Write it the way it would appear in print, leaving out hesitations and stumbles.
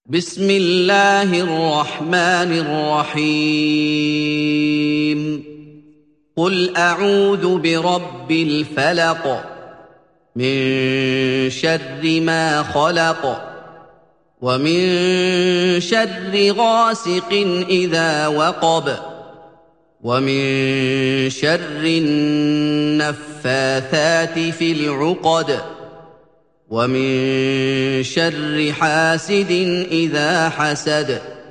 بسم الله الرحمن الرحيم قل أعوذ برب الفلق من شر ما خلق ومن شر غاسق إذا وقب ومن شر النفاثات في العقد ومن شر حاسد إذا حسد